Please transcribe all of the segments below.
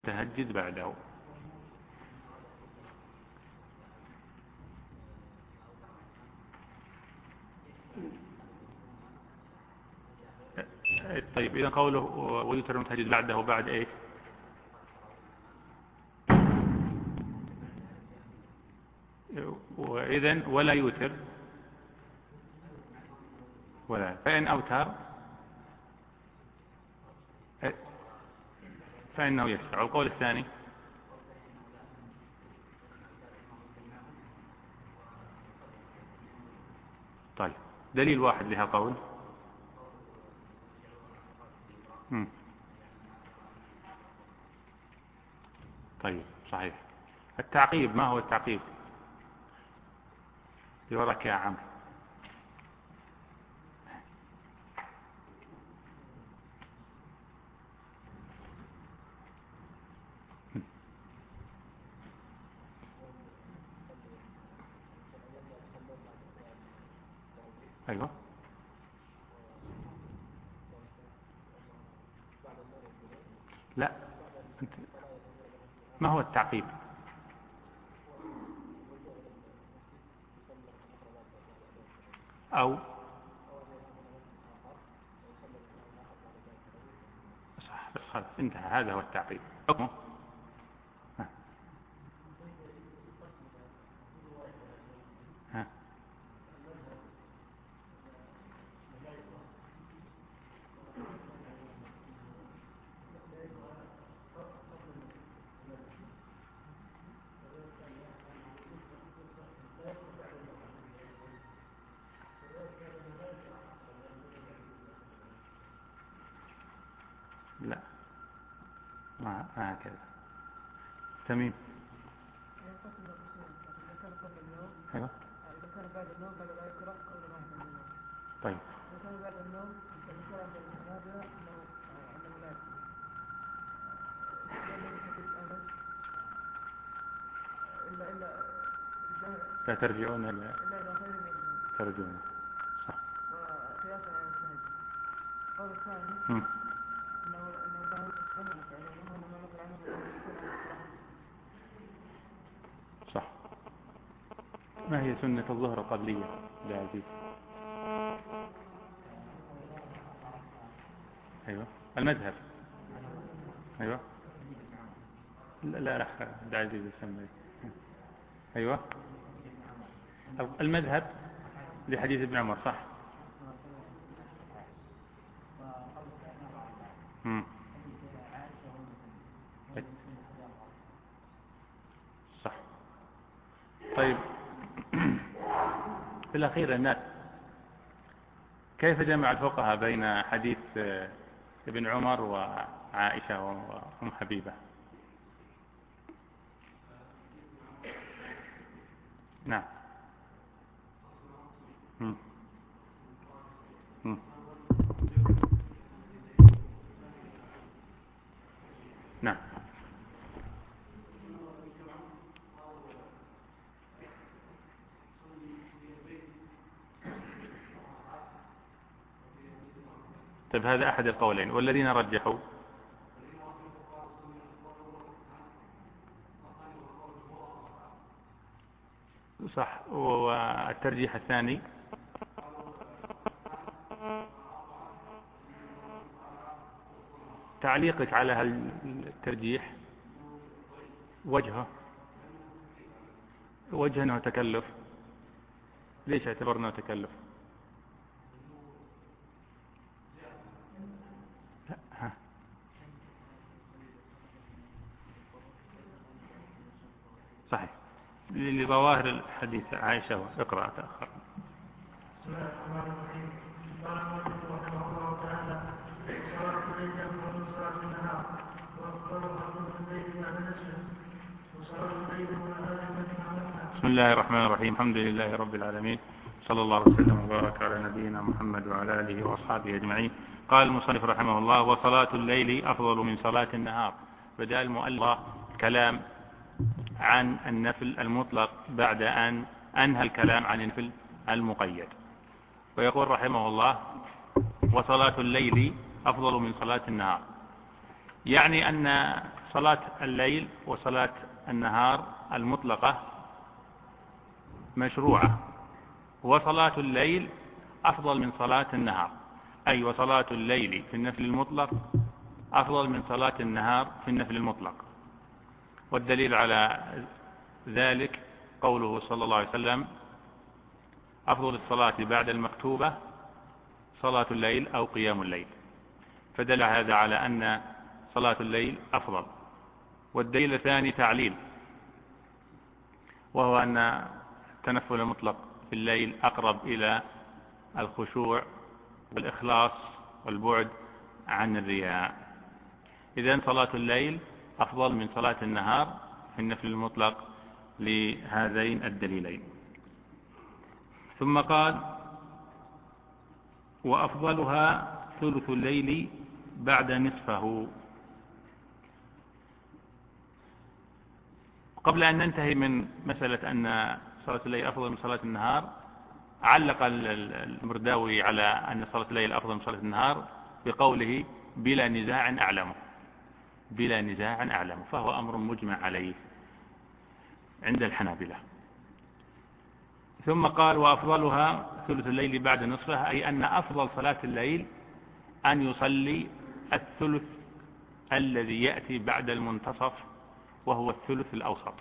تهجد بعده. طيب إذا قوله ويوتر المتهجد بعده بعد إيه؟ وإذن ولا يوتر ولا، فإن أوتر فإنه يشفع. القول الثاني طيب دليل واحد لها قول. طيب صحيح. التعقيب، ما هو التعقيب؟ يوراك يا عم. أيوة. لا، ما هو التعقيب؟ أو صح، بس خلاص انتهى، هذا هو التعقيب. حكمه ها. لا، ما هكذا. تميم. أيوة. إذا كان بعد النوم فلا لا يكره قول واحد من النوم. طيب. إذا كان بعد النوم فذكر عند الحنابلة أنه لا يكره. لا ترجعون إلا إلى خير من ترجعون. صح. وقياسا على التهجد. القول الثاني أنه له سنة فعلا وأنه نقل عنه صح. ما هي سنة الظهر القبلية يا عزيز؟ أيوة. المذهب. أيوة. لا يا عزيز يسمى. أيوة. المذهب لحديث ابن عمر. صح. صح. طيب في الأخير الناس كيف جمع الفقهاء بين حديث ابن عمر وعائشة وأم حبيبة؟ نعم. نعم. طيب هذا أحد القولين، والذين رجحوا صح. والترجيح الثاني تعليقك على الترجيح وجه أنه تكلف. ليش اعتبرنا تكلف؟ صحيح لظواهر الحديث. عائشة اقرأ تأخر. بسم الله الرحمن الرحيم. قال المؤلف رحمه الله تعالى: صلاة الليل أفضل من صلاة النهار، وأفضلها ثلث الليل بعد نصفه، وصلاة الليل والنهار مثنى. بسم الله الرحمن الرحيم. الحمد لله رب العالمين، صلى الله وسلم وبارك على نبينا محمد وعلى آله وأصحابه أجمعين. قال المصنف رحمه الله: وصلاة الليل أفضل من صلاة النهار. بدأ المؤلف كلام عن النفل المطلق بعد أن أنهى الكلام عن النفل المقيد، ويقول رحمه الله: وصلاة الليل أفضل من صلاة النهار، يعني أن صلاة الليل وصلاة النهار المطلقة مشروعة، وصلاة الليل أفضل من صلاة النهار، أي وصلاة الليل في النفل المطلق أفضل من صلاة النهار في النفل المطلق. والدليل على ذلك قوله صلى الله عليه وسلم: أفضل الصلاة بعد المكتوبة صلاة الليل أو قيام الليل، فدل هذا على أن صلاة الليل أفضل. والدليل الثاني تعليل، وهو أن التنفل المطلق في الليل أقرب إلى الخشوع والإخلاص والبعد عن الرياء. إذن صلاة الليل أفضل من صلاة النهار في النفل المطلق لهذين الدليلين. ثم قال: وأفضلها ثلث الليل بعد نصفه. قبل أن ننتهي من مسألة أن صلاة الليل أفضل من صلاة النهار، علق المرداوي على أن صلاة الليل أفضل من صلاة النهار بقوله: بلا نزاع أعلمه، بلا نزاع أعلمه، فهو أمر مجمع عليه عند الحنابلة. ثم قال: وأفضلها ثلث الليل بعد نصفه، أي أن أفضل صلاة الليل أن يصلي الثلث الذي يأتي بعد المنتصف، وهو الثلث الأوسط.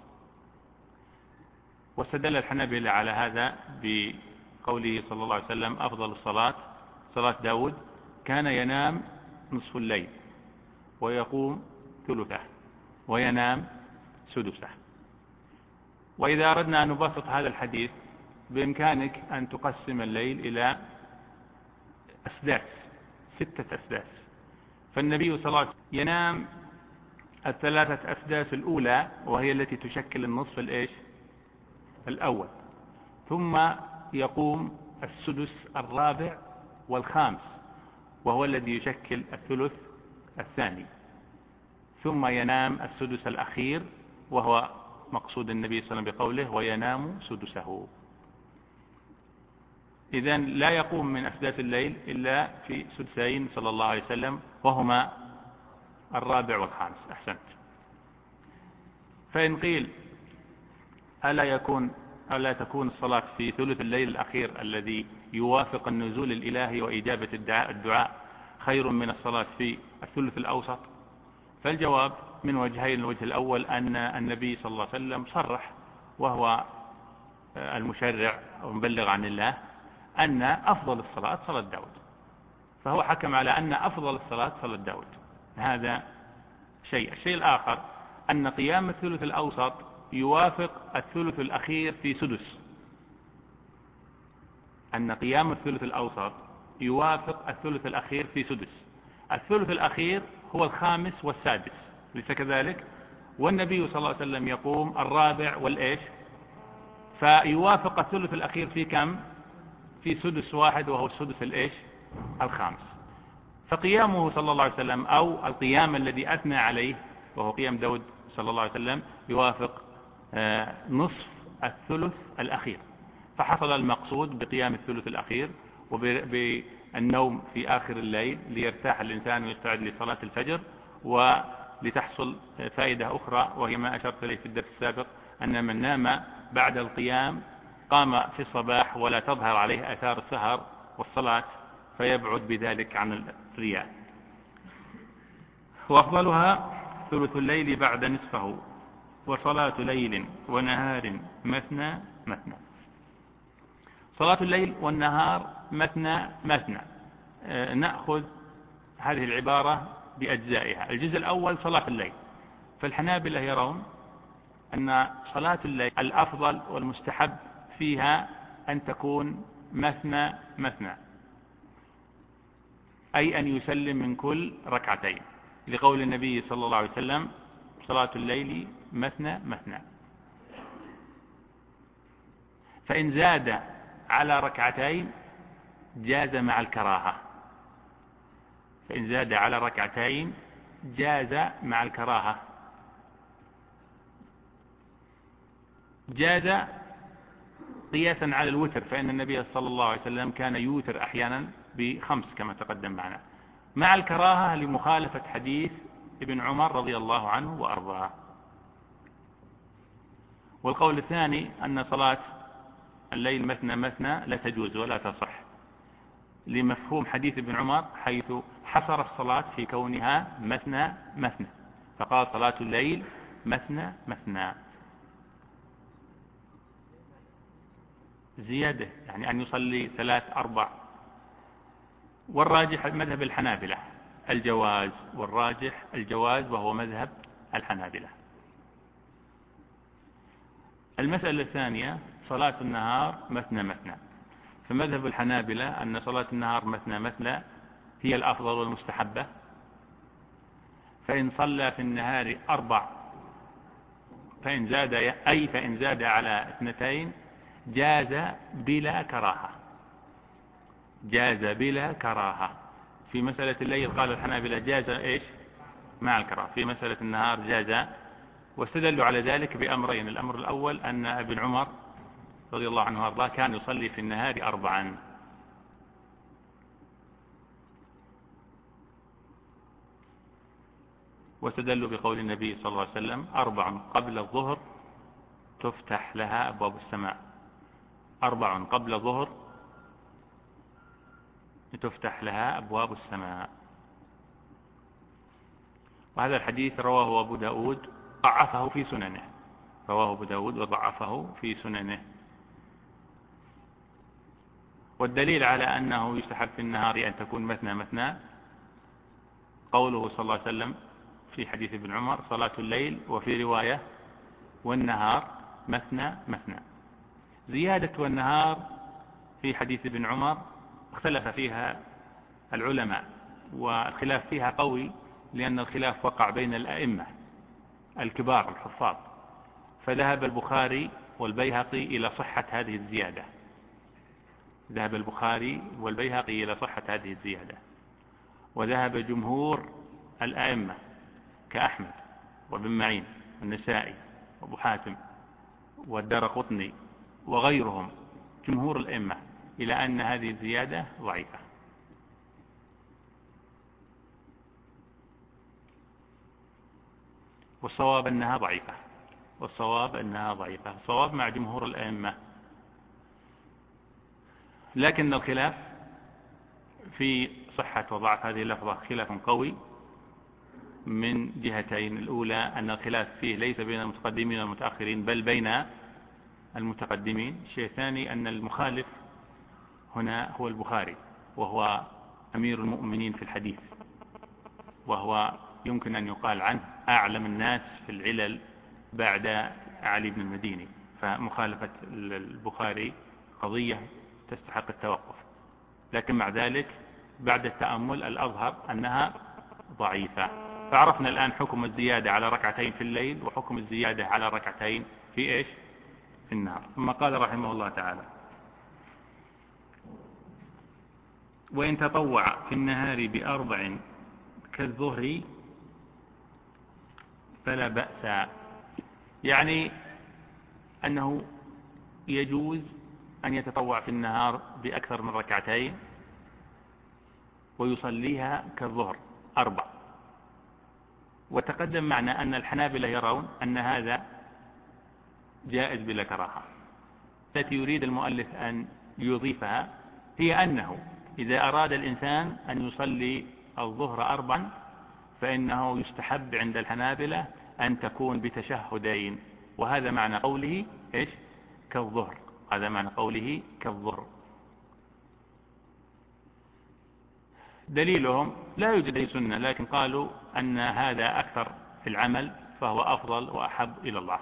واستدل الحنابلة على هذا بقوله صلى الله عليه وسلم: أفضل الصلاة صلاة داود، كان ينام نصف الليل ويقوم ثلثه وينام سدسه. وإذا أردنا أن نبسط هذا الحديث، بإمكانك أن تقسم الليل إلى أسداس، 6 أسداس. فالنبي صلى الله عليه وسلم ينام 3 أسداس الأولى، وهي التي تشكل النصف الأول، ثم يقوم السدس الرابع والخامس، وهو الذي يشكل الثلث الثاني، ثم ينام السدس الأخير، وهو مقصود النبي صلى الله عليه وسلم بقوله: وينام سدسه. إذن لا يقوم من أسداس الليل إلا في سدسين صلى الله عليه وسلم، وهما الرابع والخامس. أحسنت. فإن قيل: ألا تكون الصلاة في ثلث الليل الأخير الذي يوافق النزول الإلهي وإجابة الدعاء خير من الصلاة في الثلث الأوسط؟ فالجواب من وجهين: الوجه الأول أن النبي صلى الله عليه وسلم صرح، وهو المشرع ومبلغ عن الله، أن أفضل الصلاة صلاة داود، فهو حكم على أن أفضل الصلاة صلاة داود. هذا شيء. الشيء الآخر أن قيام الثلث الأوسط يوافق الثلث الأخير في سدس، أن قيام الثلث الأوسط يوافق الثلث الأخير في سدس. الثلث الأخير هو الخامس والسادس، ليس كذلك؟ والنبي صلى الله عليه وسلم يقوم الرابع فيوافق الثلث الأخير في كم؟ في سدس واحد، وهو السدس الخامس. فقيامه صلى الله عليه وسلم، أو القيام الذي أثنى عليه وهو قيام داود صلى الله عليه وسلم، يوافق نصف الثلث الأخير، فحصل المقصود بقيام الثلث الأخير وبالنوم في آخر الليل ليرتاح الإنسان ويستعد لصلاة الفجر. ولتحصل فائدة أخرى، وهي ما أشرت إليه في الدرس السابق، أن من نام بعد القيام قام في الصباح ولا تظهر عليه آثار السهر والصلاة، فيبعد بذلك عن الرياء. وأفضلها ثلث الليل بعد نصفه، وصلاة ليل ونهار مثنى مثنى. صلاة الليل والنهار مثنى مثنى. نأخذ هذه العبارة بأجزائها. الجزء الأول صلاة الليل، فالحنابلة يرون أن صلاة الليل الأفضل والمستحب فيها أن تكون مثنى مثنى، أي أن يسلم من كل ركعتين، لقول النبي صلى الله عليه وسلم: صلاة الليل مثنى مثنى. فإن زاد على ركعتين جاز مع الكراهة، فإن زاد على ركعتين جاز مع الكراهة. جاز قياسا على الوتر، فإن النبي صلى الله عليه وسلم كان يوتر أحيانا ب5 كما تقدم معنا، مع الكراهة لمخالفة حديث ابن عمر رضي الله عنه وأرضاه. والقول الثاني أن صلاة الليل مثنى مثنى لا تجوز ولا تصح، لمفهوم حديث ابن عمر حيث حصر الصلاة في كونها مثنى مثنى، فقال صلاة الليل مثنى مثنى، زيادة يعني أن يصلي 3 4. والراجح مذهب الحنابلة الجواز، والراجح الجواز وهو مذهب الحنابلة. المسألة الثانية صلاة النهار مثنى مثنى، فمذهب الحنابلة أن صلاة النهار مثنى مثنى هي الأفضل والمستحبة، فإن صلى في النهار 4 فإن زاد على 2 جاز بلا كراهة، جاز بلا كراهة. في مسألة الليل قال الحنابلة جاز إيش مع الكراهة، في مسألة النهار جاز، واستدلوا على ذلك بأمرين. الأمر الأول أن ابن عمر رضي الله عنه وارضاه كان يصلي في النهار 4، واستدلوا بقول النبي صلى الله عليه وسلم 4 قبل الظهر تفتح لها أبواب السماء، 4 قبل الظهر تفتح لها أبواب السماء. وهذا الحديث رواه أبو داود ضعفه في سننه، رواه أبو داود وضعفه في سننه. والدليل على أنه يستحب في النهار أن تكون مثنى مثنى قوله صلى الله عليه وسلم في حديث ابن عمر صلاة الليل، وفي رواية والنهار مثنى مثنى. زيادة والنهار في حديث ابن عمر اختلف فيها العلماء، والخلاف فيها قوي لأن الخلاف وقع بين الأئمة الكبار الحفاظ، فذهب البخاري والبيهقي إلى صحة هذه الزيادة، ذهب البخاري والبيهقي إلى صحة هذه الزيادة، وذهب جمهور الأئمة كأحمد وابن معين والنسائي وابو حاتم والدارقطني وغيرهم، جمهور الأئمة، إلى أن هذه الزيادة ضعيفة. والصواب أنها ضعيفة، والصواب أنها ضعيفة، الصواب مع جمهور الأئمة. لكن الخلاف في صحة وضعف هذه اللفظة خلاف قوي من جهتين. الأولى أن الخلاف فيه ليس بين المتقدمين والمتأخرين بل بين المتقدمين. الشيء الثاني أن المخالف هنا هو البخاري، وهو أمير المؤمنين في الحديث، وهو يمكن أن يقال عنه أعلم الناس في العلل بعد علي بن المديني، فمخالفة البخاري قضية تستحق التوقف. لكن مع ذلك بعد التأمل الأظهر أنها ضعيفة. فعرفنا الآن حكم الزيادة على 2 في الليل، وحكم الزيادة على 2 في إيش في النهار. ثم قال رحمه الله تعالى: وإن تطوع في النهار ب4 كالظهر فلا بأس، يعني أنه يجوز أن يتطوع في النهار بأكثر من 2 ويصليها كالظهر 4. وتقدم معنا أن الحنابلة يرون أن هذا جائز بلا كراهة. التي يريد المؤلف أن يضيفها هي أنه إذا أراد الإنسان أن يصلي الظهر 4 فإنه يستحب عند الحنابلة أن تكون ب2 وهذا معنى قوله إيش كالظهر، هذا معنى قوله كالظهر. دليلهم لا يوجد أي سنة، لكن قالوا أن هذا أكثر في العمل فهو أفضل وأحب إلى الله.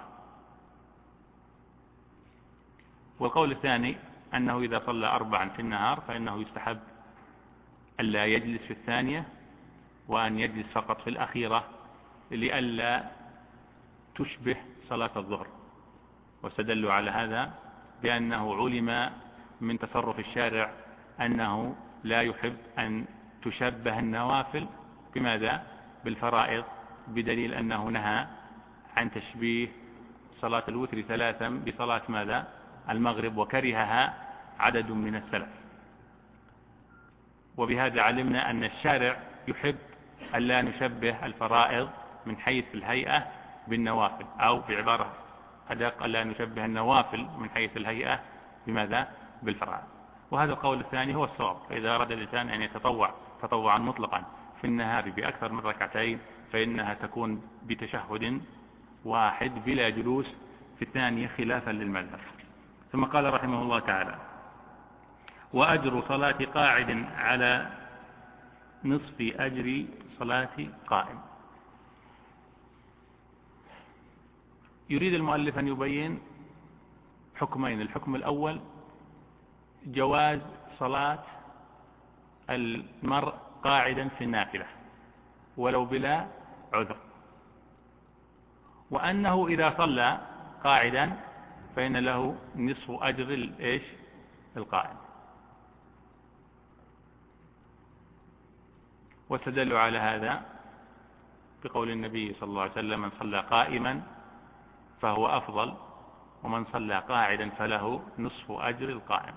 والقول الثاني أنه إذا صلى 4 في النهار فإنه يستحب ألا يجلس في الثانية، وأن يجلس فقط في الأخيرة لئلا تشبه صلاة الظهر. واستدلوا على هذا بأنه علم من تصرف الشارع أنه لا يحب أن تشبه النوافل بماذا؟ بالفرائض، بدليل أنه نهى عن تشبيه صلاة الوتر 3 بصلاة ماذا؟ المغرب، وكرهها عدد من السلف. وبهذا علمنا أن الشارع يحب ألا نشبه الفرائض من حيث الهيئة بالنوافل، أو بعبارة أدق ألا نشبه النوافل من حيث الهيئة بماذا؟ بالفرائض. وهذا القول الثاني هو الصواب. فإذا أراد الإنسان أن يتطوع تطوعا مطلقا في النهار بأكثر من ركعتين فإنها تكون بتشهد واحد بلا جلوس في الثانية خلافا للمذهب. ثم قال رحمه الله تعالى: وأجر صلاة قاعد على نصف أجر صلاة قائم. يريد المؤلف أن يبين حكمين. الحكم الأول جواز صلاة المرء قاعدا في النافلة ولو بلا عذر، وأنه إذا صلى قاعدا فإن له نصف أجر القائم. واستدلوا على هذا بقول النبي صلى الله عليه وسلم: من صلى قائما فهو أفضل، ومن صلى قاعدا فله نصف أجر القائم.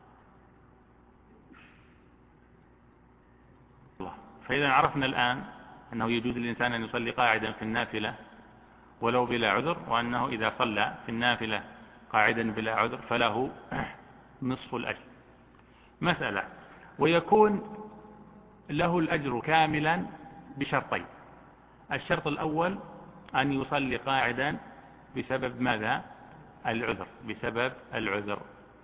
فإذا عرفنا الآن أنه يجوز للإنسان أن يصلي قاعدا في النافلة ولو بلا عذر، وأنه إذا صلى في النافلة قاعدا بلا عذر فله نصف الأجر. مسألة: ويكون له الأجر كاملا بشرطين. الشرط الأول أن يصلي قاعدا بسبب ماذا؟ العذر، بسبب العذر.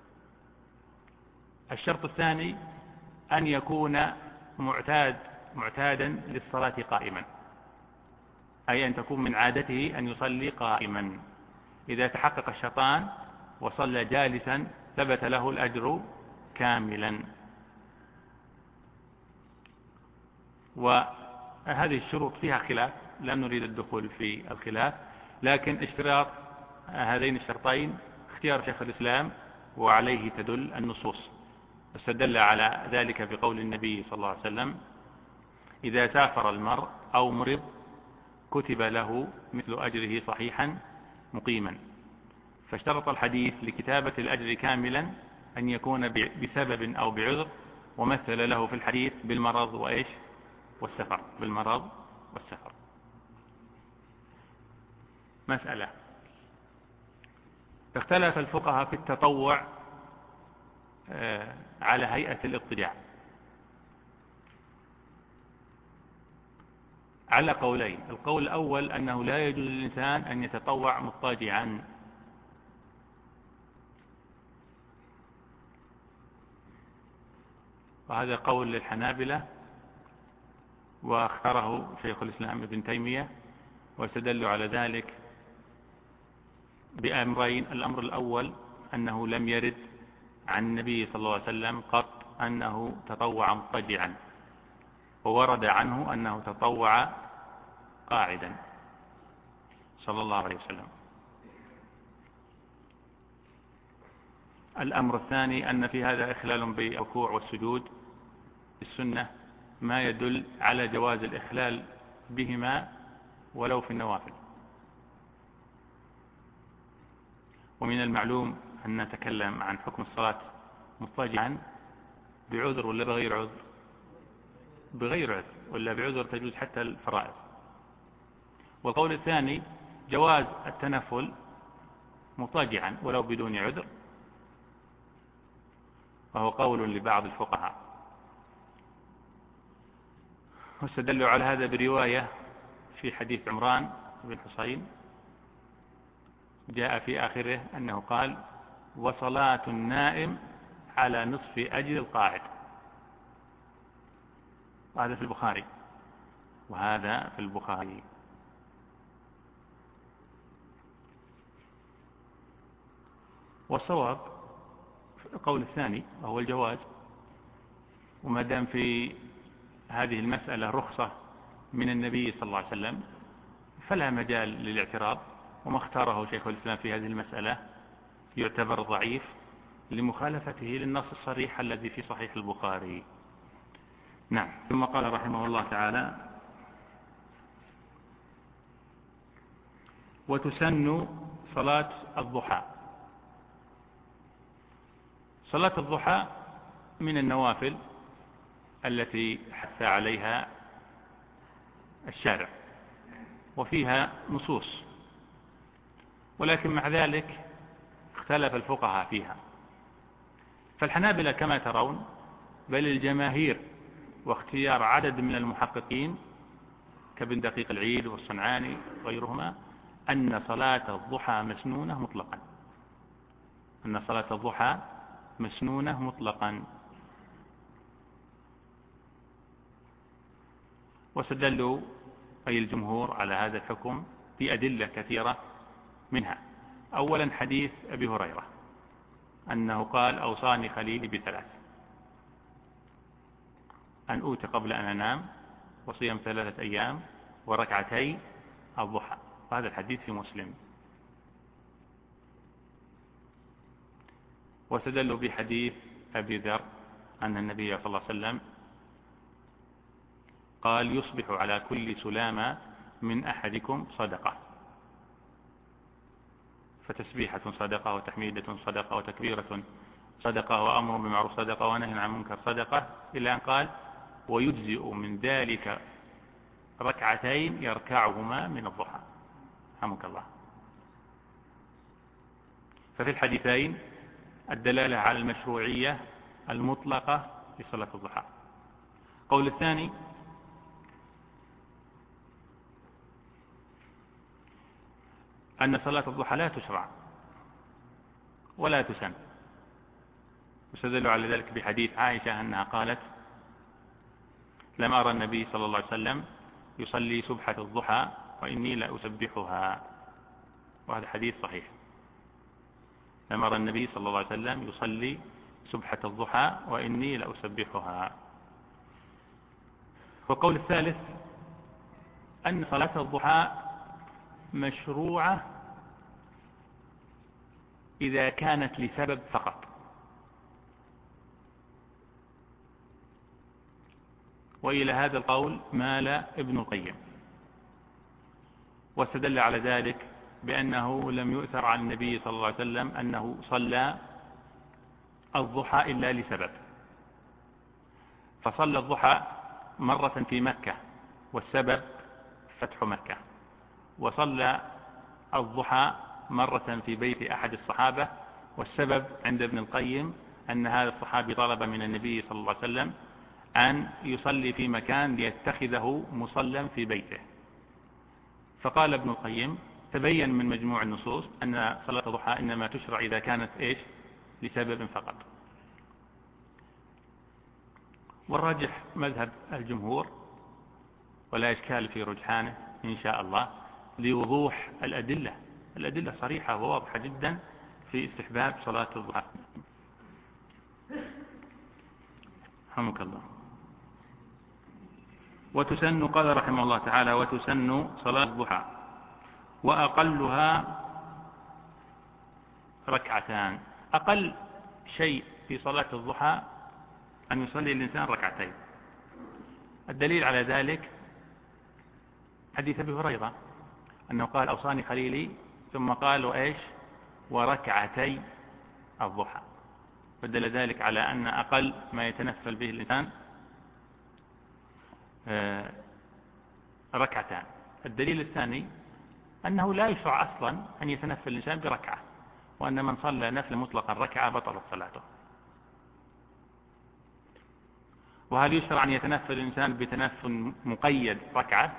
الشرط الثاني أن يكون معتادا للصلاة قائما، أي أن تكون من عادته أن يصلي قائما. إذا تحقق الشرطان وصلى جالسا ثبت له الأجر كاملا. وهذه الشروط فيها خلاف، لا نريد الدخول في الخلاف، لكن اشتراط هذين الشرطين اختيار شيخ الإسلام وعليه تدل النصوص. استدل على ذلك بقول النبي صلى الله عليه وسلم: إذا سافر المرء أو مرض كتب له مثل أجره صحيحا مقيما. فاشترط الحديث لكتابة الأجر كاملا أن يكون بسبب أو بعذر، ومثل له في الحديث بالمرض والسفر، بالمرض والسفر. مسألة: اختلف الفقهاء في التطوع على هيئة الاضطجاع على قولين. القول الأول أنه لا يجوز للإنسان أن يتطوع مضطجعا، وهذا قول للحنابلة واختاره شيخ الإسلام ابن تيمية، واستدلوا على ذلك بأمرين. الأمر الأول أنه لم يرد عن النبي صلى الله عليه وسلم قط أنه تطوع مضطجعا، وورد عنه أنه تطوع قاعدا صلى الله عليه وسلم. الأمر الثاني أن في هذا إخلال بالركوع والسجود. السنة ما يدل على جواز الإخلال بهما ولو في النوافل. ومن المعلوم أن نتكلم عن حكم الصلاة مضطجعا بعذر ولا بغير عذر؟ بغير عذر، ولا بعذر تجوز حتى الفرائض. والقول الثاني جواز التنفل مضطجعا ولو بدون عذر، وهو قول لبعض الفقهاء. واستدلوا على هذا برواية في حديث عمران بن حصين جاء في آخره أنه قال: وصلاة النائم على نصف أجر القاعد. وهذا في البخاري، وهذا في البخاري. والصواب القول الثاني وهو الجواز. وما دام في هذه المسألة رخصة من النبي صلى الله عليه وسلم فلا مجال للاعتراض، وما اختاره شيخ الإسلام في هذه المسألة يعتبر ضعيف لمخالفته للنص الصريح الذي في صحيح البخاري. نعم. ثم قال رحمه الله تعالى: وتسن صلاة الضحى. صلاة الضحى من النوافل التي حث عليها الشارع وفيها نصوص، ولكن مع ذلك اختلف الفقهاء فيها. فالحنابلة كما ترون، بل الجماهير واختيار عدد من المحققين كابن دقيق العيد والصنعاني وغيرهما أن صلاة الضحى مسنونة مطلقا، أن صلاة الضحى مسنونة مطلقا. واستدلوا أي الجمهور على هذا الحكم بأدلة كثيرة، منها أولا حديث أبي هريرة أنه قال: أوصاني خليلي بثلاث: أن أوت قبل أن أنام، وصيام 3 أيام، وركعتي الضحى. وهذا الحديث في مسلم. واستدلوا بحديث أبي ذر أن النبي صلى الله عليه وسلم قال: يصبح على كل سلامة من أحدكم صدقة، فتسبيحة صدقة، وتحميدة صدقة، وتكبيرة صدقة، وأمر بالمعروف صدقة، ونهي عن المنكر صدقة، إلى أن قال: ويجزئ من ذلك 2 يركعهما من الضحى. رحمك الله. ففي الحديثين الدلالة على المشروعية المطلقة لصلاة الضحى. قول الثاني: أن صلاة الضحى لا تشرع ولا تسن. واستدلوا على ذلك بحديث عائشة أنها قالت: لم أرى النبي صلى الله عليه وسلم يصلي سبحة الضحى وإني لأسبحها. وهذا حديث صحيح. لم أرى النبي صلى الله عليه وسلم يصلي سبحة الضحى وإني لأسبحها. والقول الثالث أن صلاة الضحى مشروعة إذا كانت لسبب فقط. وإلى هذا القول مال ابن القيم، واستدل على ذلك بأنه لم يؤثر عن النبي صلى الله عليه وسلم أنه صلى الضحى إلا لسبب، فصلى الضحى مرة في مكة والسبب فتح مكة، وصلى الضحى مرة في بيت أحد الصحابة والسبب عند ابن القيم أن هذا الصحابي طلب من النبي صلى الله عليه وسلم أن يصلي في مكان ليتخذه مصلى في بيته. فقال ابن القيم: تبين من مجموع النصوص أن صلاة الضحى إنما تشرع إذا كانت لسبب فقط. والراجح مذهب الجمهور، ولا إشكال في رجحانه إن شاء الله لوضوح الأدلة. الأدلة صريحة وواضحة جدا في استحباب صلاة الضحى. رحمك الله. وتسن، قال رحمه الله تعالى: وتسن صلاة الضحى وأقلها 2. أقل شيء في صلاة الضحى أن يصلي الإنسان 2. الدليل على ذلك حديث أبي هريرة أنه قال: أوصاني خليلي، ثم قال: وركعتي الضحى. فدل ذلك على أن أقل ما يتنفل به الإنسان 2. الدليل الثاني أنه لا يشرع أصلا أن يتنفل الإنسان ب1، وأن من صلى نفل مطلقا 1 بطلت صلاته. وهل يشرع أن يتنفل الإنسان بتنفل مقيد 1؟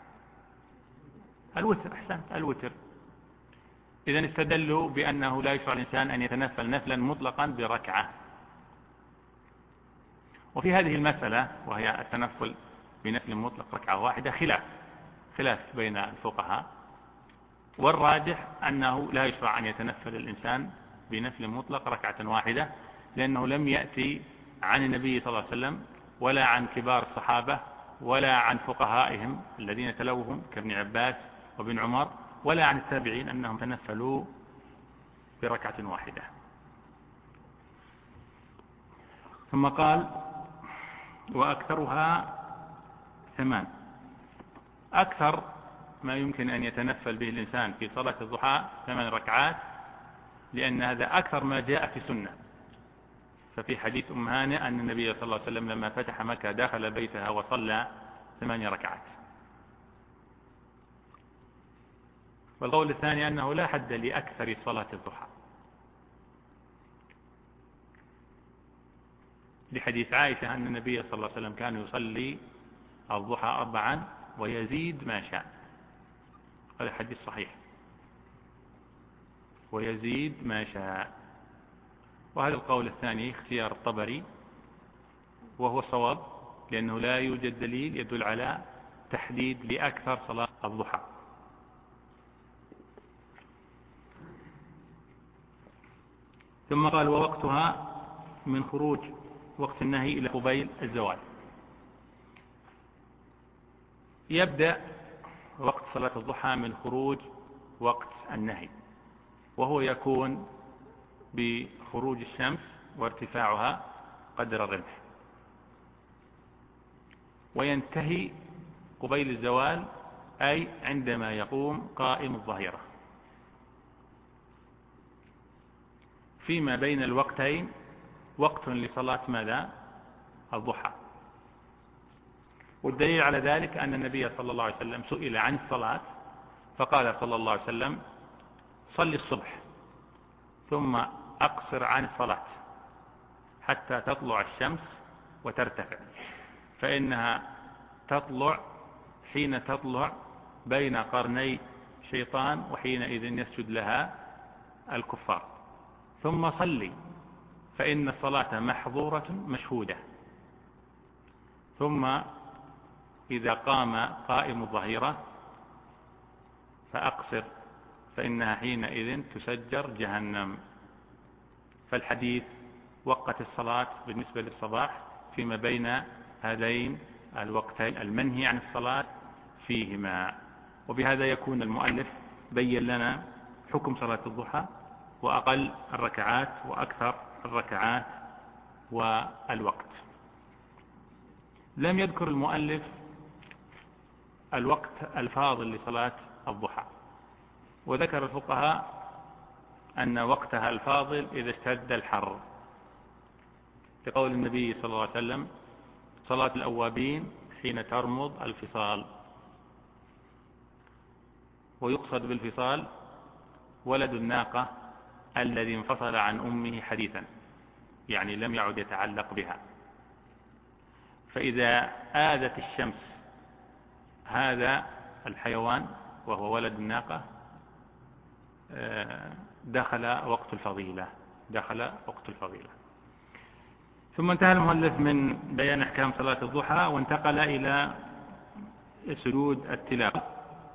الوتر. أحسنت، الوتر. إذن استدلوا بأنه لا يشرع الإنسان أن يتنفل نفلا مطلقا ب1. وفي هذه المسألة، وهي التنفل بنفل مطلق 1 خلاف بين الفقهاء، والراجح أنه لا يشرع أن يتنفل الإنسان بنفل مطلق 1، لأنه لم يأتي عن النبي صلى الله عليه وسلم ولا عن كبار الصحابة ولا عن فقهائهم الذين تلوهم كابن عباس وابن عمر ولا عن التابعين أنهم تنفلوا ب1. ثم قال: وأكثرها 8. أكثر ما يمكن أن يتنفل به الإنسان في صلاة الضحى 8 ركعات، لأن هذا أكثر ما جاء في السنة. ففي حديث أم هانئ أن النبي صلى الله عليه وسلم لما فتح مكة دخل بيتها وصلى 8 ركعات. والقول الثاني أنه لا حد لأكثر صلاة الضحى، لحديث عائشة أن النبي صلى الله عليه وسلم كان يصلي الضحى 4 ويزيد ما شاء، هذا حديث صحيح، ويزيد ما شاء. وهذا القول الثاني اختيار الطبري وهو الصواب، لأنه لا يوجد دليل يدل على تحديد لأكثر صلاة الضحى. ثم قال ووقتها من خروج وقت النهي إلى قبيل الزوال. يبدأ وقت صلاة الضحى من خروج وقت النهي، وهو يكون بخروج الشمس وارتفاعها قدر الرمح، وينتهي قبيل الزوال أي عندما يقوم قائم الظهيرة. فيما بين الوقتين وقت لصلاة ماذا؟ الضحى. والدليل على ذلك أن النبي صلى الله عليه وسلم سئل عن الصلاة فقال صلى الله عليه وسلم صل الصبح ثم أقصر عن الصلاة حتى تطلع الشمس وترتفع، فإنها تطلع حين تطلع بين قرني شيطان، وحينئذ يسجد لها الكفار. ثم صلي فإن الصلاة محظورة مشهودة. ثم إذا قام قائم الظهيرة فأقصر فإنها حينئذ تسجر جهنم. فالحديث وقت الصلاة بالنسبة للصباح فيما بين هذين الوقتين المنهي عن الصلاة فيهما. وبهذا يكون المؤلف بين لنا حكم صلاة الضحى وأقل الركعات وأكثر الركعات والوقت. لم يذكر المؤلف الوقت الفاضل لصلاة الضحى، وذكر الفقهاء أن وقتها الفاضل إذا اشتد الحر، لقول النبي صلى الله عليه وسلم صلاة الأوابين حين ترمض الفصال. ويقصد بالفصال ولد الناقة الذي انفصل عن أمه حديثا، يعني لم يعد يتعلق بها. فإذا آذت الشمس هذا الحيوان وهو ولد الناقة دخل وقت الفضيلة. ثم انتهى المؤلف من بيان أحكام صلاة الضحى وانتقل إلى سجود التلاوة.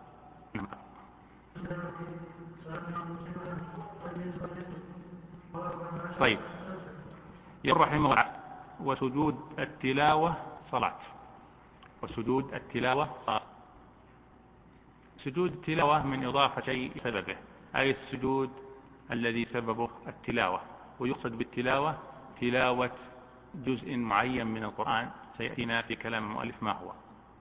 طيب، يقول رحمه الله وسجود التلاوة صلاة. سجود التلاوة من إضافة شيء سببه، أي السجود الذي سببه التلاوة. ويقصد بالتلاوة تلاوة جزء معين من القرآن، سيأتينا في كلام المؤلف ما هو.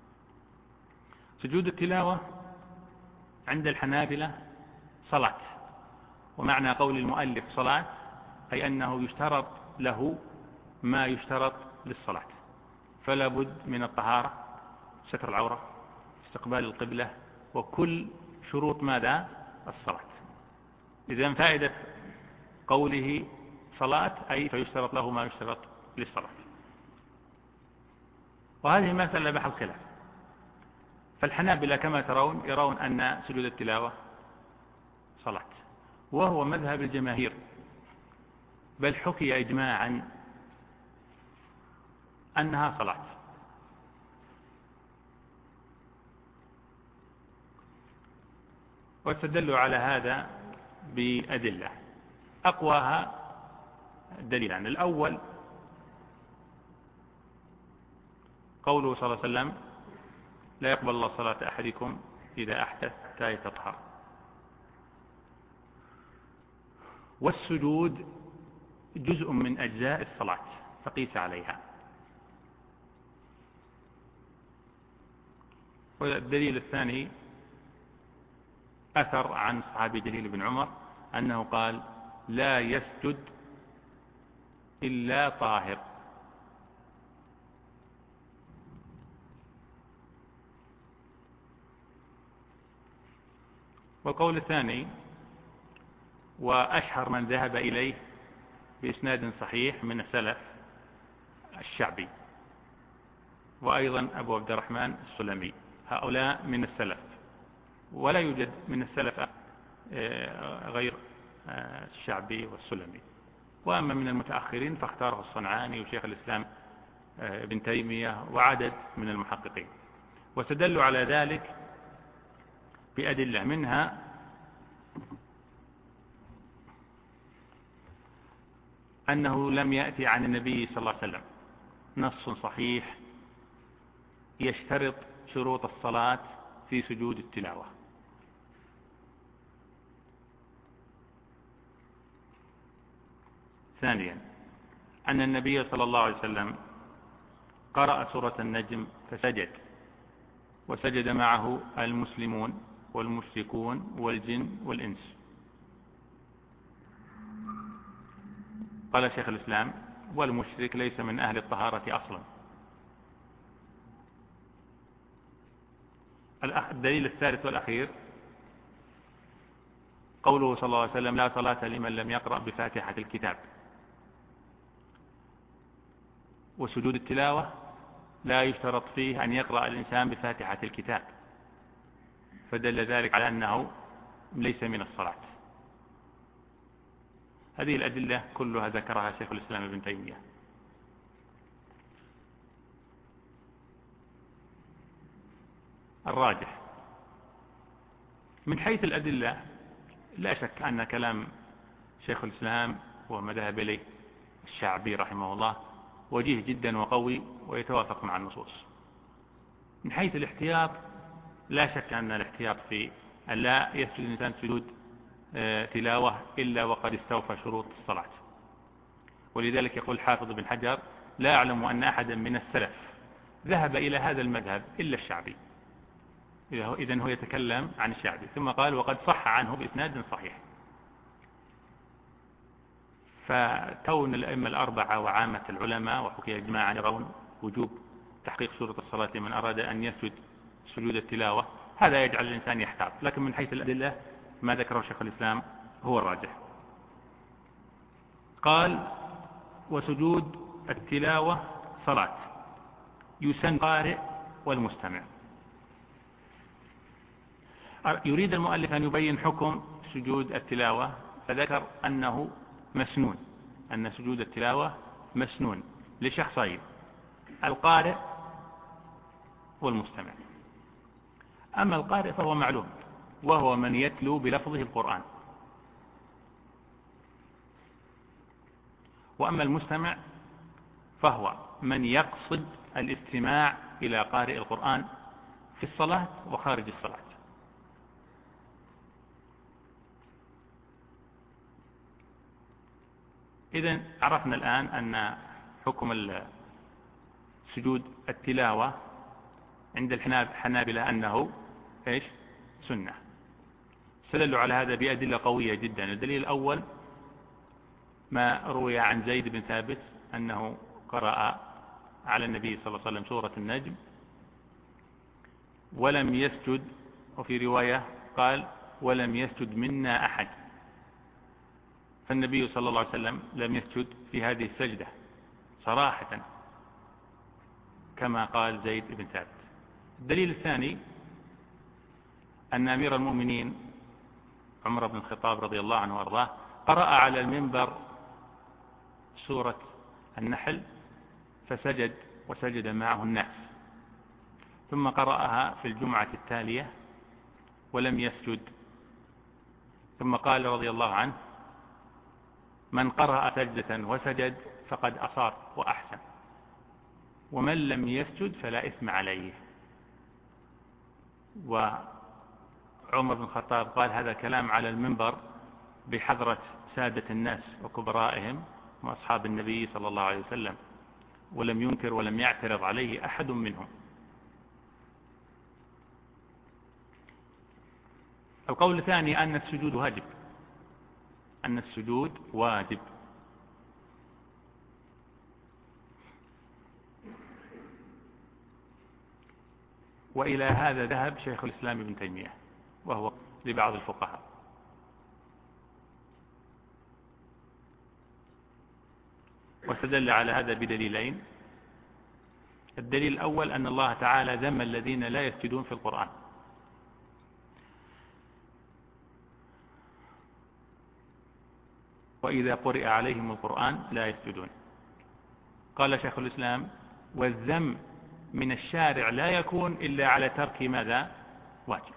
سجود التلاوة عند الحنابلة صلاة، ومعنى قول المؤلف صلاة أي أنه يشترط له ما يشترط للصلاة، فلا بد من الطهارة، ستر العورة، استقبال القبلة، وكل شروط ماذا؟ الصلاة. إذن فائدة قوله صلاة أي فيشترط له ما يشترط للصلاة. وهذه مسألة بحث خلاف، فالحنابلة كما ترون يرون أن سجود التلاوة صلاة، وهو مذهب الجماهير، بل حكي إجماعا أنها صلاة. واستدلوا على هذا بأدلة أقواها دليلان. الأول قوله صلى الله عليه وسلم لا يقبل الله صلاة أحدكم إذا أحدث حتى يتطهر. والسجود جزء من أجزاء الصلاة فقيس عليها. والدليل الثاني أثر عن صحابي جليل بن عمر أنه قال لا يسجد إلا طاهر. والقول الثاني وأشهر من ذهب إليه بإسناد صحيح من السلف الشعبي، وأيضا أبو عبد الرحمن السلمي، هؤلاء من السلف، ولا يوجد من السلف غير الشعبي والسلمي. وأما من المتأخرين فاختاره الصنعاني وشيخ الإسلام ابن تيمية وعدد من المحققين، واستدلوا على ذلك بأدلة، منها أنه لم يأتي عن النبي صلى الله عليه وسلم نص صحيح يشترط شروط الصلاة في سجود التلاوة. ثانيا أن النبي صلى الله عليه وسلم قرأ سورة النجم فسجد، وسجد معه المسلمون والمشركون والجن والإنس. قال شيخ الإسلام: والمشرك ليس من أهل الطهارة أصلا. الدليل الثالث والأخير قوله صلى الله عليه وسلم: لا صلاة لمن لم يقرأ بفاتحة الكتاب. وسجود التلاوة لا يشترط فيه أن يقرأ الإنسان بفاتحة الكتاب، فدل ذلك على أنه ليس من الصلاة. هذه الأدلة كلها ذكرها شيخ الإسلام ابن تيمية. الراجح من حيث الأدلة لا شك أن كلام شيخ الإسلام وما ذهب إليه الشعبي رحمه الله وجيه جدا وقوي ويتوافق مع النصوص. من حيث الاحتياط لا شك أن الاحتياط في أن لا يسجد الإنسان سجود تلاوة إلا وقد استوفى شروط الصلاة. ولذلك يقول حافظ بن حجر: لا أعلم أن أحدا من السلف ذهب إلى هذا المذهب إلا الشعبي. إذن هو يتكلم عن الشعبي. ثم قال: وقد صح عنه بإسناد صحيح. فكون الأئمة الأربعة وعامة العلماء وحكي إجماعا يرون وجوب تحقيق شروط الصلاة لمن أراد أن يسجد سجود التلاوة، هذا يجعل الإنسان يحتاط. لكن من حيث الأدلة ما ذكره شيخ الإسلام هو الراجح. قال: وسجود التلاوة صلاة يسن القارئ والمستمع. يريد المؤلف أن يبين حكم سجود التلاوة، فذكر أنه مسنون، أن سجود التلاوة مسنون لشخصين: القارئ والمستمع. أما القارئ فهو معلوم، وهو من يتلو بلفظه القرآن. وأما المستمع فهو من يقصد الاستماع إلى قارئ القرآن في الصلاة وخارج الصلاة. إذن عرفنا الآن أن حكم سجود التلاوة عند الحنابلة أنه إيش؟ سنة. استدلوا على هذا بأدلة قوية جدا. الدليل الأول ما روي عن زيد بن ثابت أنه قرأ على النبي صلى الله عليه وسلم سورة النجم ولم يسجد، وفي رواية قال: ولم يسجد منا أحد. فالنبي صلى الله عليه وسلم لم يسجد في هذه السجدة صراحة كما قال زيد بن ثابت. الدليل الثاني أن أمير المؤمنين عمر بن الخطاب رضي الله عنه وأرضاه قرأ على المنبر سورة النحل فسجد وسجد معه الناس، ثم قرأها في الجمعة التالية ولم يسجد، ثم قال رضي الله عنه: من قرأ سجدة وسجد فقد أصاب وأحسن، ومن لم يسجد فلا إثم عليه. وعمر بن الخطاب قال هذا كلام على المنبر بحضرة سادة الناس وكبرائهم وأصحاب النبي صلى الله عليه وسلم، ولم ينكر ولم يعترض عليه أحد منهم. القول الثاني أن السجود واجب، أن السجود واجب. وإلى هذا ذهب شيخ الإسلام ابن تيمية، وهو لبعض الفقهاء. واستدل على هذا بدليلين. الدليل الأول أن الله تعالى ذم الذين لا يسجدون في القرآن، وإذا قرئ عليهم القرآن لا يسجدون. قال شيخ الإسلام: والذم من الشارع لا يكون إلا على ترك ماذا؟ واجب.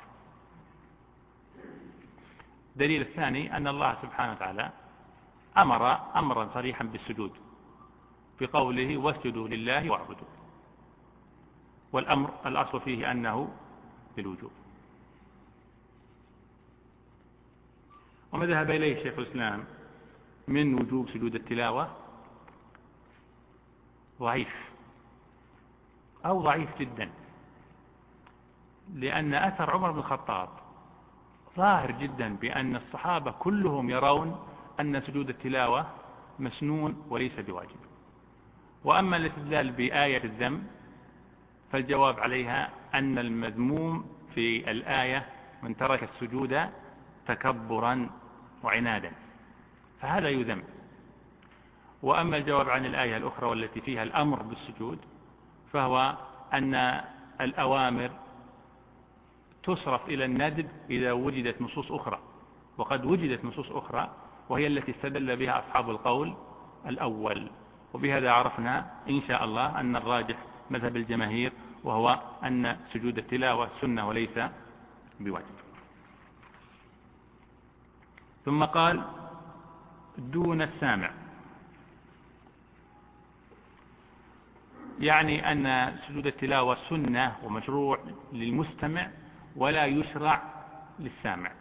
الدليل الثاني أن الله سبحانه وتعالى أمر أمرا صريحا بالسجود في قوله: واسجدوا لله واعبدوا، والأمر الأصل فيه أنه بالوجوب. وما ذهب إليه شيخ الإسلام من وجوب سجود التلاوة ضعيف أو ضعيف جدا، لأن أثر عمر بن الخطاب ظاهر جدا بأن الصحابة كلهم يرون أن سجود التلاوة مسنون وليس بواجب. وأما الاستدلال بآية الذم فالجواب عليها أن المذموم في الآية من ترك السجود تكبرا وعنادا، فهذا يذم. وأما الجواب عن الآية الأخرى والتي فيها الأمر بالسجود فهو أن الأوامر تصرف إلى الندب إذا وجدت نصوص أخرى، وقد وجدت نصوص أخرى وهي التي استدل بها أصحاب القول الأول. وبهذا عرفنا إن شاء الله أن الراجح مذهب الجماهير، وهو أن سجود التلاوة سنة وليس بواجب. ثم قال: دون السامع، يعني أن سجود التلاوة سنة ومشروع للمستمع ولا يشرع للسامع.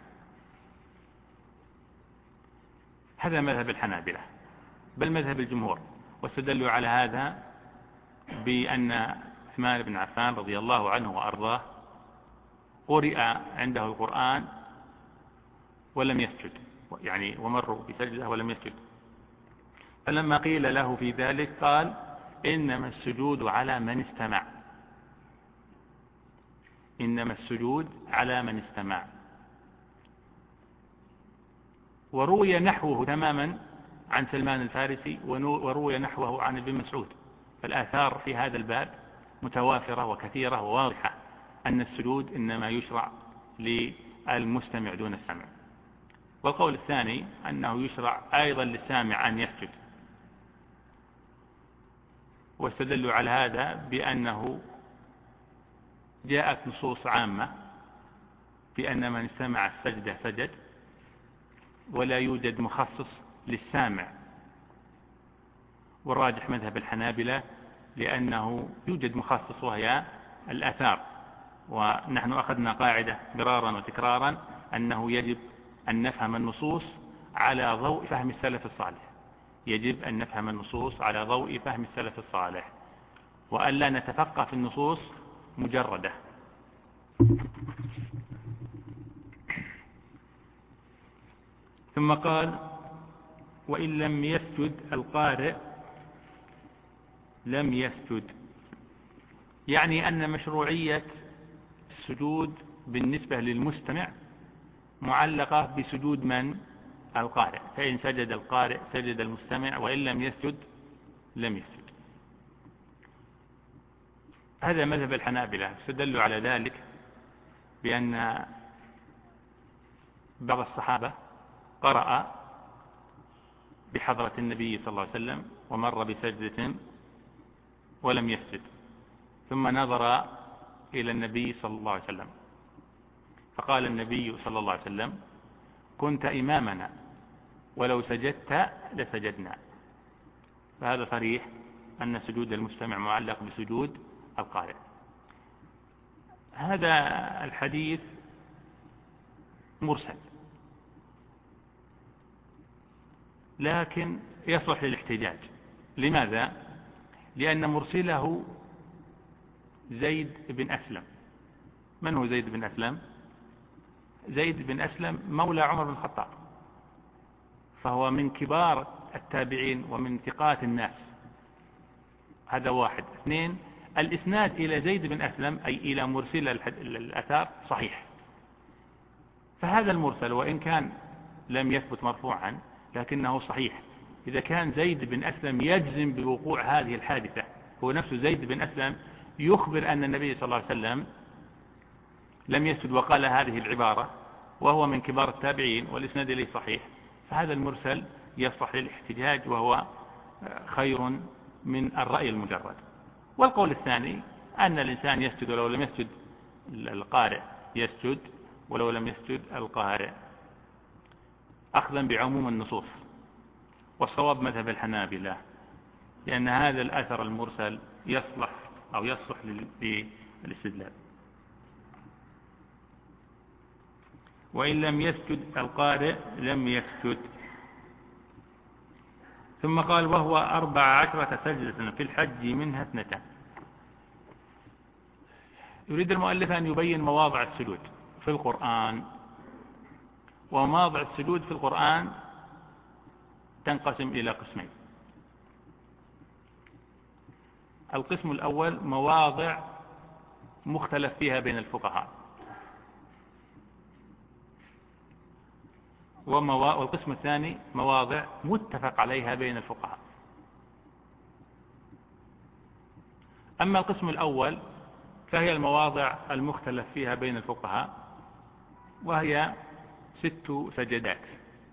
هذا مذهب الحنابلة بل مذهب الجمهور، واستدلوا على هذا بأن عثمان بن عفان رضي الله عنه وأرضاه قرئ عنده القرآن ولم يسجد، يعني ومروا بسجدة ولم يسجد، فلما قيل له في ذلك قال: إنما السجود على من استمع، إنما السجود على من استمع. وروي نحوه تماما عن سلمان الفارسي، وروي نحوه عن ابن مسعود. فالآثار في هذا الباب متوافرة وكثيرة وواضحة أن السجود إنما يشرع للمستمع دون السمع. والقول الثاني أنه يشرع أيضا للسامع أن يسجد، واستدلوا على هذا بأنه جاءت نصوص عامة بأن من استمع السجدة سجد، ولا يوجد مخصص للسامع. والراجح مذهب الحنابلة لأنه يوجد مخصص وهي الآثار. ونحن أخذنا قاعدة مرارا وتكرارا أنه يجب أن نفهم النصوص على ضوء فهم السلف الصالح، يجب أن نفهم النصوص على ضوء فهم السلف الصالح، وألا نتفقه في النصوص مجردة. ثم قال: وإن لم يسجد القارئ لم يسجد، يعني أن مشروعية السجود بالنسبة للمستمع معلقة بسجود من؟ القارئ. فإن سجد القارئ سجد المستمع، وإن لم يسجد لم يسجد. هذا مذهب الحنابلة. استدلوا على ذلك بأن بعض الصحابة قرأ بحضرة النبي صلى الله عليه وسلم ومر بسجدة ولم يسجد، ثم نظر إلى النبي صلى الله عليه وسلم فقال النبي صلى الله عليه وسلم: كنت إمامنا ولو سجدت لسجدنا. فهذا صريح أن سجود المستمع معلق بسجود القارئ. هذا الحديث مرسل، لكن يصلح للاحتجاج. لماذا؟ لأن مرسله زيد بن أسلم. من هو زيد بن أسلم؟ زيد بن أسلم مولى عمر بن الخطاب، فهو من كبار التابعين ومن ثقات الناس. هذا واحد. اثنين، الإسناد إلى زيد بن أسلم أي إلى مرسل الأثار صحيح، فهذا المرسل وإن كان لم يثبت مرفوعا لكنه صحيح إذا كان زيد بن أسلم يجزم بوقوع هذه الحادثة، هو نفسه زيد بن أسلم يخبر أن النبي صلى الله عليه وسلم لم يسجد وقال هذه العبارة وهو من كبار التابعين والإسناد إليه صحيح، فهذا المرسل يصلح للاحتجاج وهو خير من الرأي المجرد. والقول الثاني أن الإنسان يسجد ولو لم يسجد القارئ، يسجد ولو لم يسجد القارئ أخذا بعموم النصوص، والصواب مذهب الحنابلة، لأن هذا الأثر المرسل يصلح أو يصلح للاستدلال. وإن لم يسجد القارئ لم يسجد. ثم قال وهو 14 سجدة في الحج منها 2. يريد المؤلف أن يبين مواضع السجود في القرآن، ومواضع السجود في القرآن تنقسم إلى قسمين. القسم الأول مواضع مختلف فيها بين الفقهاء، والقسم الثاني مواضع متفق عليها بين الفقهاء. أما القسم الأول فهي المواضع المختلف فيها بين الفقهاء، وهي 6 سجدات: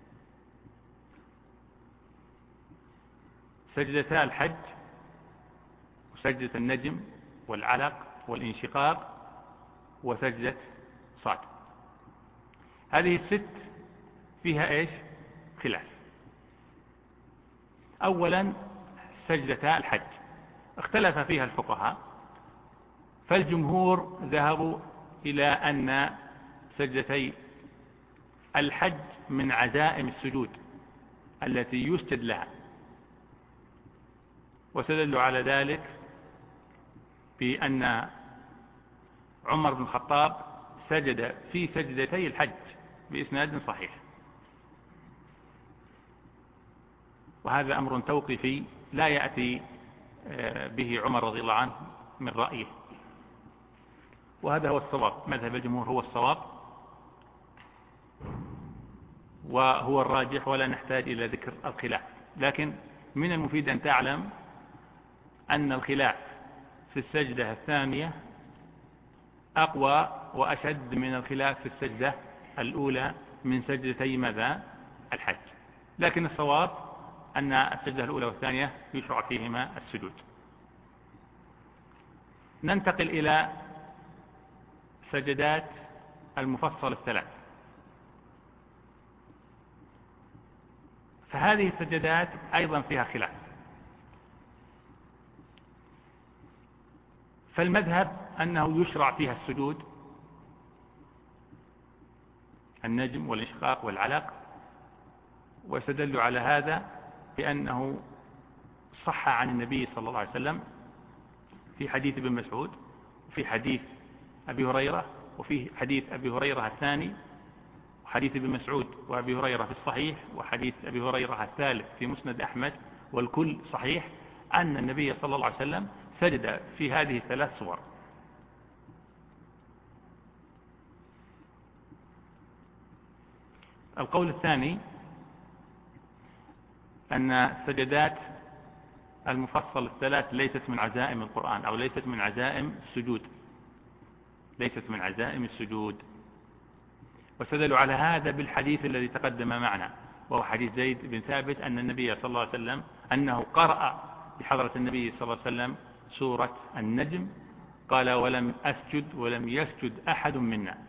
سجدتا الحج، وسجدة النجم والعلق والانشقاق، وسجدة صاد. هذه ال6 فيها ايش؟ خلاف. اولا سجدتا الحج اختلف فيها الفقهاء، فالجمهور ذهبوا إلى أن سجدتي الحج من عزائم السجود التي يسجد لها، واستدلوا على ذلك بأن عمر بن الخطاب سجد في سجدتي الحج بإسناد صحيح، وهذا أمر توقيفي لا يأتي به عمر رضي الله عنه من رأيه، وهذا هو الصواب. مذهب الجمهور هو الصواب وهو الراجح، ولا نحتاج إلى ذكر الخلاف. لكن من المفيد أن تعلم أن الخلاف في السجدة الثانية أقوى وأشد من الخلاف في السجدة الأولى من سجدتي ماذا؟ الحج. لكن الصواب أن السجدة الأولى والثانية يشرع فيهما السجود. ننتقل إلى سجدات المفصل الثلاث. فهذه السجدات أيضا فيها خلاف، فالمذهب أنه يشرع فيها السجود: النجم والإنشقاق والعلق، واستدلوا على هذا بأنه صح عن النبي صلى الله عليه وسلم في حديث ابن مسعود، وفي حديث أبي هريرة، وفي حديث أبي هريرة الثاني، وحديث ابن مسعود وأبي هريرة في الصحيح، وحديث أبي هريرة الثالث في مسند أحمد، والكل صحيح، أن النبي صلى الله عليه وسلم سجد في هذه الثلاث صور. القول الثاني أن سجدات المفصل الثلاث ليست من عزائم القرآن، أو ليست من عزائم السجود، ليست من عزائم السجود، واستدلوا على هذا بالحديث الذي تقدم معنا، وهو حديث زيد بن ثابت أن النبي صلى الله عليه وسلم أنه قرأ بحضرة النبي صلى الله عليه وسلم سورة النجم، قال: ولم أسجد ولم يسجد أحد منا.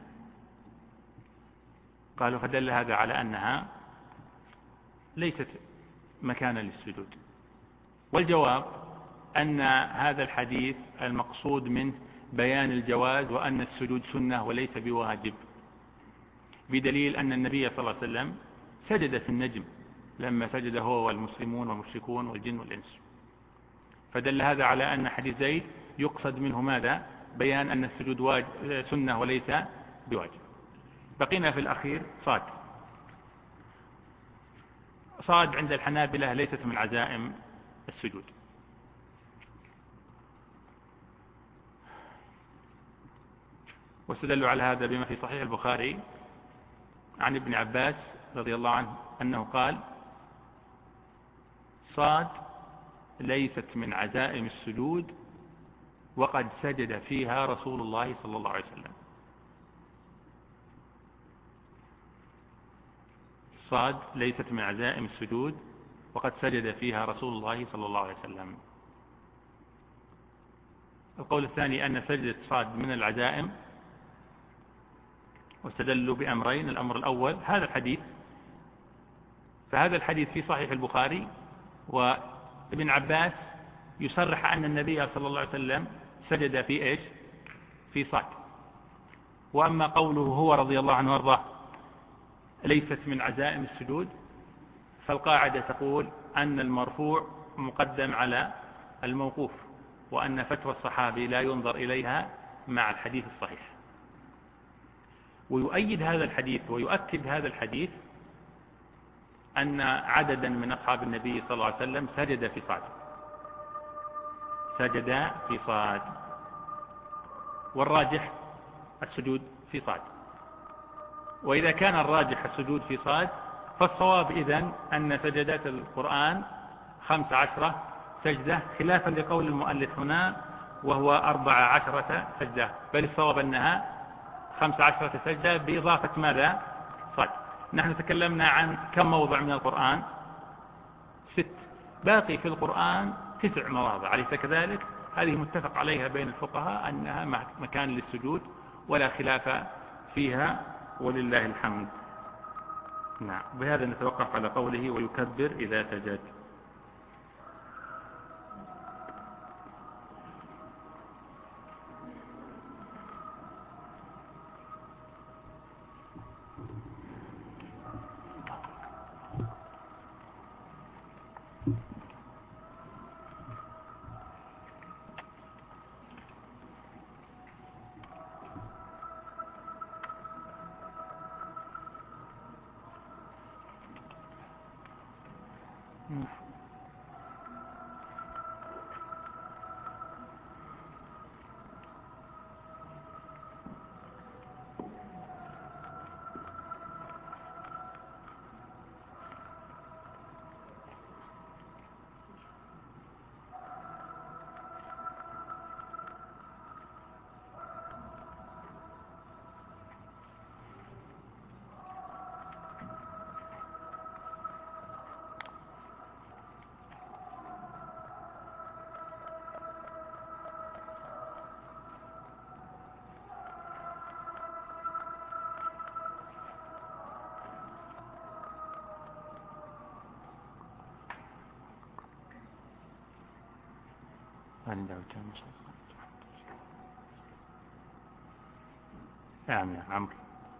قالوا: فدل هذا على أنها ليست مكانا للسجود. والجواب أن هذا الحديث المقصود منه بيان الجواز، وأن السجود سنة وليس بواجب، بدليل أن النبي صلى الله عليه وسلم سجد في النجم لما سجد هو والمسلمون والمشركون والجن والإنس، فدل هذا على أن حديث زيد يقصد منه ماذا؟ بيان أن السجود سنة وليس بواجب. بقينا في الأخير صاد. صاد عند الحنابلة ليست من عزائم السجود، واستدلوا على هذا بما في صحيح البخاري عن ابن عباس رضي الله عنه أنه قال: صاد ليست من عزائم السجود وقد سجد فيها رسول الله صلى الله عليه وسلم. صاد ليست من عزائم السجود وقد سجد فيها رسول الله صلى الله عليه وسلم. القول الثاني أن سجدة صاد من العزائم، واستدلوا بأمرين: الأمر الأول هذا الحديث، فهذا الحديث في صحيح البخاري، وابن عباس يصرح أن النبي صلى الله عليه وسلم سجد في إيش؟ في صاد. وأما قوله هو رضي الله عنه وارضاه ليست من عزائم السجود، فالقاعدة تقول أن المرفوع مقدم على الموقوف، وأن فتوى الصحابي لا ينظر إليها مع الحديث الصحيح. ويؤيد هذا الحديث ويؤكد هذا الحديث أن عددا من أصحاب النبي صلى الله عليه وسلم سجد في صاد، سجد في صاد، والراجح السجود في صاد. وإذا كان الراجح السجود في صاد، فالصواب إذن أن سجدات القرآن 15 سجدة، خلافا لقول المؤلف هنا وهو 14 سجدة، بل الصواب أنها 15 سجدة بإضافة ماذا؟ صاد. نحن تكلمنا عن كم موضع من القرآن؟ 6، باقي في القرآن 9 مواضع، أليس كذلك؟ هذه متفق عليها بين الفقهاء أنها مكان للسجود ولا خلاف فيها، ولله الحمد. نعم، بهذا نتوقف على قوله ويكبر إذا سجد. نعم يا عمرو.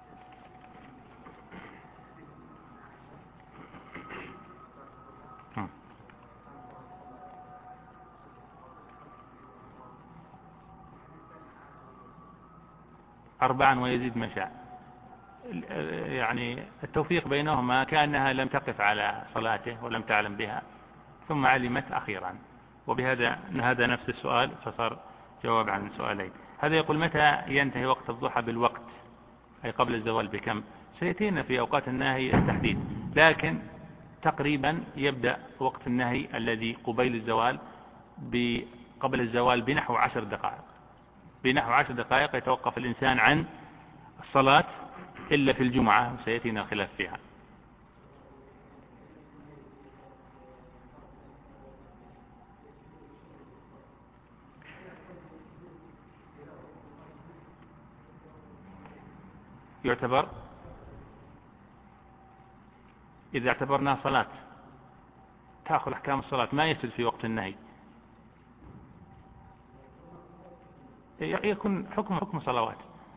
أربعا ويزيد ما شاء، يعني التوفيق بينهما كأنها لم تقف على صلاته ولم تعلم بها ثم علمت أخيرا. وبهذا هذا نفس السؤال، فصار جواب عن سؤالين. هذا يقول: متى ينتهي وقت الضحى بالوقت، أي قبل الزوال بكم؟ سيأتينا في أوقات النهي التحديد، لكن تقريبا يبدأ وقت النهي الذي قبيل الزوال قبل الزوال بنحو 10 دقائق. بنحو 10 دقائق يتوقف الإنسان عن الصلاة إلا في الجمعة، سيأتينا الخلاف فيها. يعتبر إذا اعتبرناها صلاة تأخذ أحكام الصلاة، ما يسجد في وقت النهي، يكون حكم صلوات.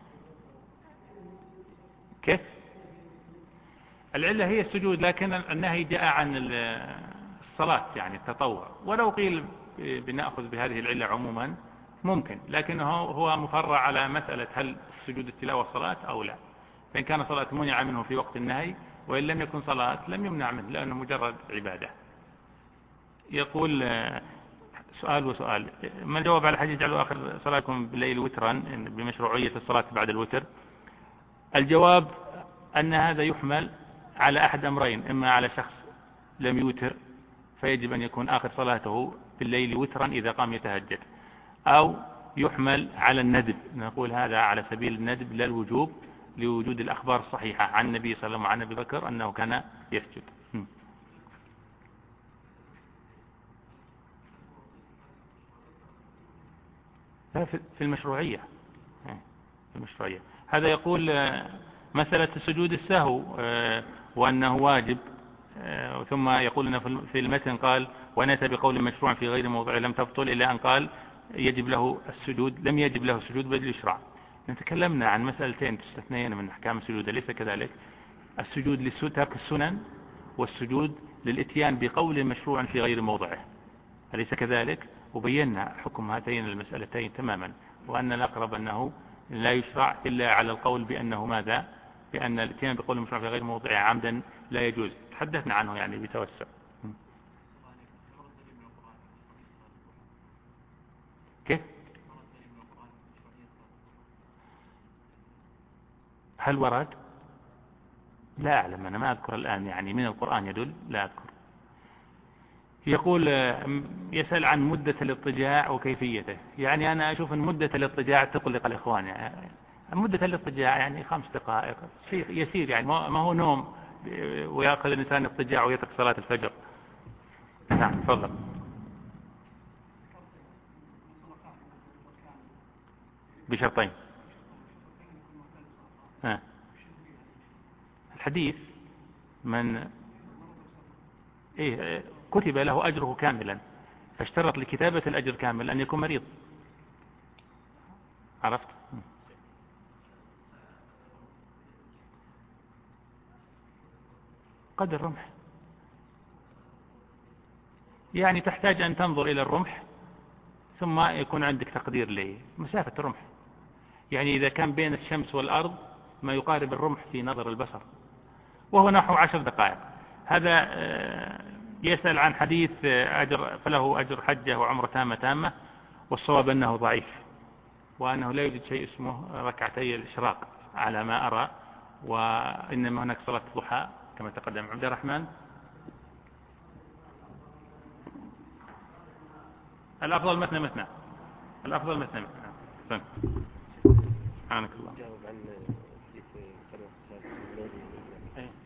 كيف؟ العلة هي السجود، لكن النهي جاء عن الصلاة يعني التطوع، ولو قيل بنأخذ بهذه العلة عموما ممكن، لكنه هو مفرع على مسألة هل سجود التلاوة صلاة أو لا. فإن كان صلاة منع منه في وقت النهي، وإن لم يكن صلاة لم يمنع منه لأنه مجرد عبادة. يقول سؤال وسؤال: ما الجواب على حديث اجعلوا آخر صلاتكم بالليل وترا بمشروعية الصلاة بعد الوتر؟ الجواب أن هذا يحمل على أحد أمرين: إما على شخص لم يوتر فيجب أن يكون آخر صلاته في الليل وترا إذا قام يتهجد، أو يحمل على الندب، نقول هذا على سبيل الندب لا الوجوب، لوجود الأخبار الصحيحة عن النبي صلى الله عليه وسلم وعن أبي بكر أنه كان يسجد. في المشروعية، هذا يقول مسألة سجود السهو وأنه واجب، ثم يقول أنه في المتن قال ونأتى بقول مشروع في غير موضع لم تبطل، إلا أن قال يجب له السجود، لم يجب له السجود بل يشرع. تكلمنا عن مسألتين تستثنين من أحكام السجود، أليس كذلك؟ السجود لترك السنن، والسجود للإتيان بقول مشروع في غير موضعه، أليس كذلك؟ وبينا حكم هاتين المسألتين تماما، وأن الأقرب أنه لا يشرع إلا على القول بأنه ماذا؟ بأن الاتيان بقول مشروع في غير موضعه عمدا لا يجوز، تحدثنا عنه يعني بتوسع. كيف؟ هل ورد؟ لا أعلم، أنا ما أذكر الآن يعني من القرآن يدل، لا أذكر. يقول يسأل عن مدة الاضطجاع وكيفيته. يعني أنا أشوف أن مدة الاضطجاع تقلق الإخوان، يعني مدة الاضطجاع يعني 5 دقائق شيء يسير، يعني ما هو نوم ويأخذ الإنسان اضطجاع ويترك صلاة الفجر. نعم تفضل. بشرطين. الحديث من كتب له أجره كاملا، فاشترط لكتابة الأجر كامل أن يكون مريض. عرفت؟ قدر الرمح، يعني تحتاج أن تنظر إلى الرمح ثم يكون عندك تقدير لمسافة الرمح. يعني إذا كان بين الشمس والأرض ما يقارب الرمح في نظر البصر، وهو نحو 10 دقائق. هذا يسأل عن حديث فله أجر حجة وعمرة تامة، والصواب أنه ضعيف، وأنه لا يوجد شيء اسمه ركعتي الإشراق على ما أرى، وإنما هناك صلاة الضحى كما تقدم. عبد الرحمن، الأفضل مثنى. الأفضل مثنى. سبحانك الله.